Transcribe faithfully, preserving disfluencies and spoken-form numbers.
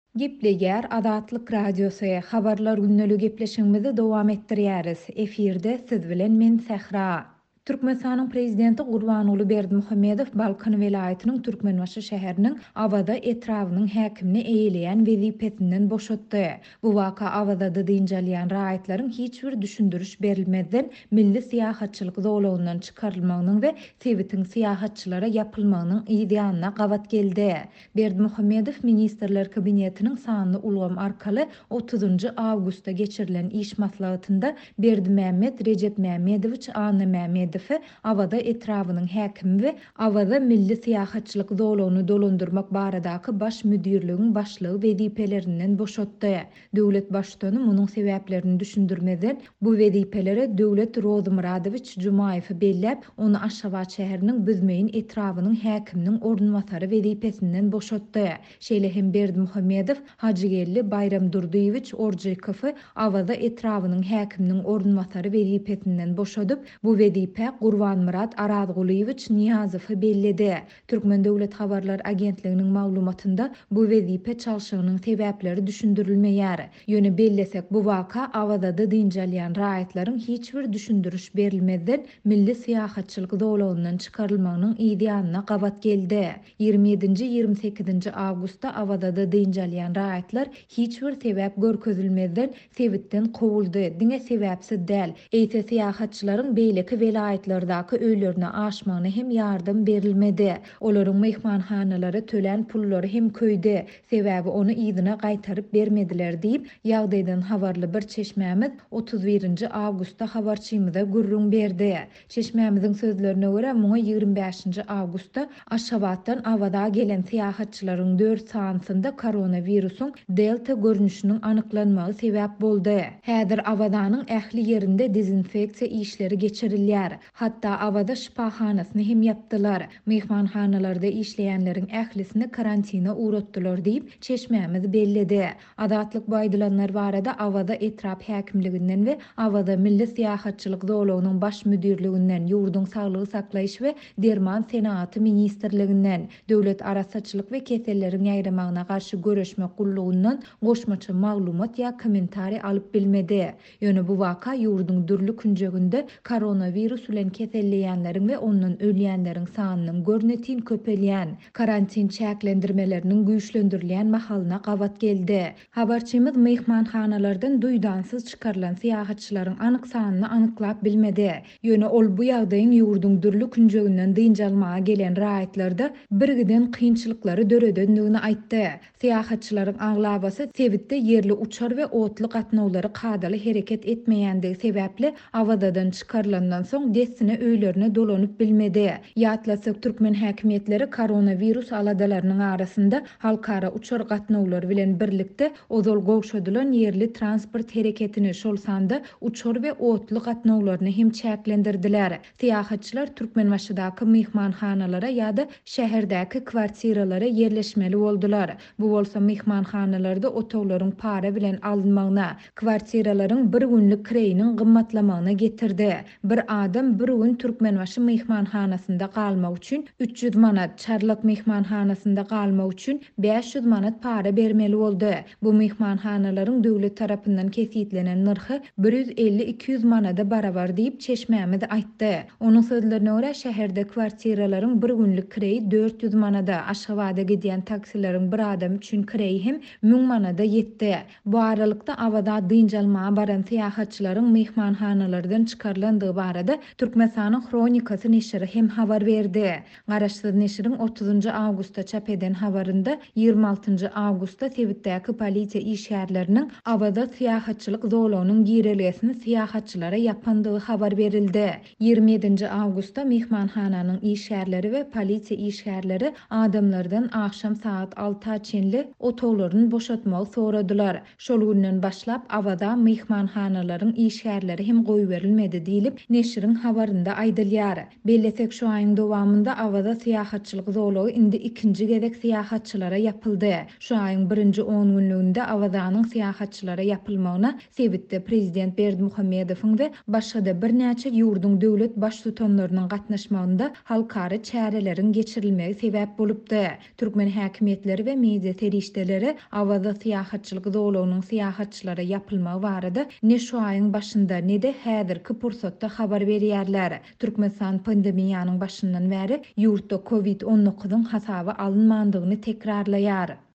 Gepleger Adatlyk Radiosu habarlar günnäli gepleşigimizi dowam etdirýäris. Efirde siz bilen men Sähra. Türkmenistanyň prezidenti Gurbanuly Berdimuhammedow Balkan welaýatynyň Türkmenbaşy şäheriniň Awada etrawynyň häkimini eýleýän wezipesinden boşatdy. Bu waka Awada diýinjelýän raýatlaryň hiç bir düşündürüş berilmeden milli siýahatçylyk zowlawyndan çykarylmagynyň we Sewitin siýahatçylara ýapylmagynyň ideýanyna gawat geldi. Berdimuhammedow ministrler kabinetiniň sanly ulgam arkaly otuzynjy awgustda geçirilen iş maslahatynda Berdimämmed Recep Mämmedowich Anna Mämmedow Awada etrawynyň häkimi we Awada milli siýahatçylyk zowlawyny dolandyrmak baradaky baş müdirligiň başlygy wezipelerinden boşatdy. Döwlet başçyny munyň sebäplerini düşündirmeden bu wezipelere Döwlet Rozmuradowich Jumaýew belläp, onu Aşgabat şäheriniň Büzmeýin etrawynyň häkiminiň ornwatary wezipesinden boşatdy. Şeýle hem Berdimuhammedow Hajygelli Bayram Durduýewich Orjykowy Awada etrawynyň häkiminiň ornwatary wezipesinden boşadyp, bu wezipe Gurbanmurat Arazgulyewich Niýazowy belledi. Türkmen Döwlet Habarlar Agentliginiň maglumatynda bu wezipe çalşygynyň sebäpleri düşündirilmeýär. Ýöne bellesek bu waka Awada diýinjelýän raýatlaryň hiç bir düşündürüş berilmeden milli siýahatçylyk zowlawyndan çykarylmagynyň ideýanyna gawat geldi. ýygrimi ýedinji ýygrimi sekizinji awgustda Awada diýinjelýän raýatlar hiç bir sebäp görkezilmeden Sewitden kowuldy. Diňe sebäpsiz däl. Eýse siýahatçylaryň beýleki welaýatlardaky öýlerine aşmagyna hem ýardym berilmedi. Olaryň mehmanhanalary tölen pullary hem köýdi. Sebäbi onu ýzyna gaýtaryp bermediler diýip ýagdaýdan habarly bir çeşmämiz otuz birinji awgustda habarçymyza gürrüň berdi. Çeşmämiziň sözlerine görä muňa ýygrimi beşinji awgustda Aşgabatdan Awada gelen siýahatçylaryň dört sansynda koronawirusyň delta görnüşiniň anyklanmagy sebäp boldy. Häzir Awadanyň ähli ýerinde dezinfeksiýa işleri geçirilýär. Hatta Awada şifahanasyny hem ýapdylar. Mehmanhanalarda işleýänleriň ählisini karantina uğratdylar diýip çeşmämiz belledi. Adatlyk baýdylanlar barada Awada etrap häkimliginden we Awada milli siýahatçylyk zowlawynyň baş müdirliginden, ýurduň saglygy saklaýyş we derman senaty ministrliginden, döwlet arasaçylyk we keselleriň ýaýramagyna garşy göreşmek gullugyndan goşmaça maglumat ýa kommentari alyp bilmedi. Ýöne bu waka ýurduň dürli künjeginde koronawirus bilen keselleýänleriň we ondan ölýänleriň sanynyň görnetin köpelýän, karantin çäklendirmeleriniň güýçlendirilýän mahalyna gawat geldi. Habarçymyz mehmanhanalardan duýdansyz çykarylan siýahatçylaryň anyk sanyny anyklap bilmedi. Ýöne ol bu ýagdaýyň ýurduň dürli künjeginden diýinjelmaga gelen raýatlarda birgiden kynçylyklary döredendigini aýtdy. Siýahatçylaryň aglabasy Sewitde ýerli uçar we otly gatnawlary kadaly hereket etmeýändigi sebäpli Awadadan çykarylandan soň dessine öýlerine dolanyp bilmedi. Ýatlasak türkmen häkimetleri koronawirus aladalarynyň arasynda halkara uçar gatnawlary bilen birlikde ozal gowşadylan ýerli transport hereketini şol sanda uçar we otly gatnawlaryny hem çäklendirdiler. Siýahatçylar Türkmenbaşydaky mehmanhanalara ýa-da şäherdäki kwartiralara yerleşmeli boldular. Bu bolsa mehmanhanalarda otoglaryň para bilen alınmagyna, kwartiralaryň bir günlük kireyiniň gymmatlamagyna getirdi. Bir adam bir gün Türkmenbaşy mehmanhanasynda galmak üçin üç ýüz manat, Çarlak mehmanhanasynda galmak üçin beş ýüz manat para bermeli boldy. Bu mehmanhanalaryň döwlet tarapyndan kesitlenen narhy bir ýüz elli iki ýüz manada barabar diýip çeşmämiz aýtdy. Onuň sözlerine görä şäherde kwartiralaryň bir günlük kireyi dört ýüz manada, Aşgabatda gidýän taksileriň bir adam üçin kireyi hem müň manada ýetdi. Bu aralykda Awada diýinjelmäge baran siýahatçylaryň mehmanhanalardan çykarlandygy barada Türkmenistanyň Kronikasy neşri hem habar berdi. Garaşsyz neşriň otuzynjy awgustda çap eden habarynda ýygrimi altynjy awgustda Sewitdäki polisiýa işgärleriniň Awada siýahatçylyk zowlawynyň girelgesini siýahatçylara ýapandygy habar berildi. ýygrimi ýedinji awgustda mehmanhananyň işgärleri we polisiýa işgärleri adamlardan akşam saat alty çenli otoglaryny boşatmagy soradylar. Şol günden başlap Awada mehmanhanalaryň işgärleri hem goýup berilmedi diýilip neşriň habarynda aýdylýar. Bellesek şu aýyň dowamında awada syýahatçylyk zowlagy indi ikinji gezek syýahatçylara ýapyldy. Şu aýyň birinji on günlüğünde awazanyň syýahatçylara ýapylmagyna sebitde prezident Berdimuhammedowyň we başga bir näçe ýurdun döwlet baş tutanlarynyň gatnaşmagynda halkary çäreleriň geçirilmegi sebäp bolupdy. Türkmen häkimetleri we media terişdeleri awada syýahatçylyk zowlagynyň syýahatçylara ýapylmagy barada ne şu aýyň başynda ne de häzirki pursatda habar berýärler. Türkmenistan pandemiýanyň başyndan bäri ýurtda covid on dokuzyň hasaby alynmandygyny tekrarlaýar.